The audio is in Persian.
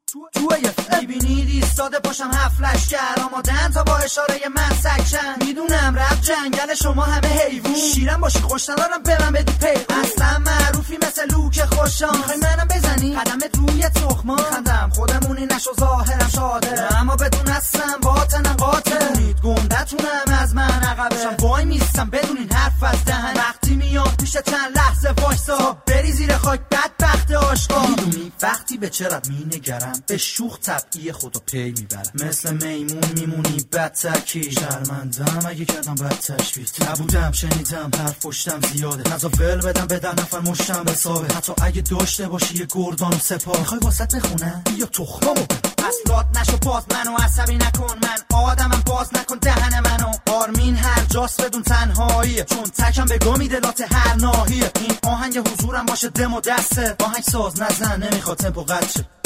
میبینید ایستاده پاشم هفلش کرد آمادن تا با اشاره من سکشن میدونم رفت جنگل شما همه حیوون شیرم باشی خوش ندارم به من بدی پیغون اصلا معروفی مثل لوک خوشان میخوای منم بزنی قدمت روی تخمان خندم خودمونی نشو ظاهرم شاده اما بدون هستم باطنم قاتل میدونید گندتونم از من عقبه وای میستم بدونین حرف از دهن وقتی میام پیش چند لحظه وایسا بری زیر خاک بدبخت آشقا میدونی وقتی به چرت مینگرم به شوخ طبعی خودو پی میبرم مثل میمون میمونی بدتکی شرمندم اگه کردم بد تشبیه نبودم شنیدم حرف پشتم زیاده نزا ول بدم به 10 نفر مشتم بسابه حتی اگه داشته باشی یه گردان و سپاه میخوای واسط بخونم یا تخمامو اصلات نشو باز منو عصبی نکن من آدمم باز نکن دهن منو آرمین هر جاست بدون تنهاییه چون تکم به گامی دلات هر ناحیه این آهنگ حضورم باشه دم و دسته آهنگ ساز نزن نمیخواد تمپو قد شه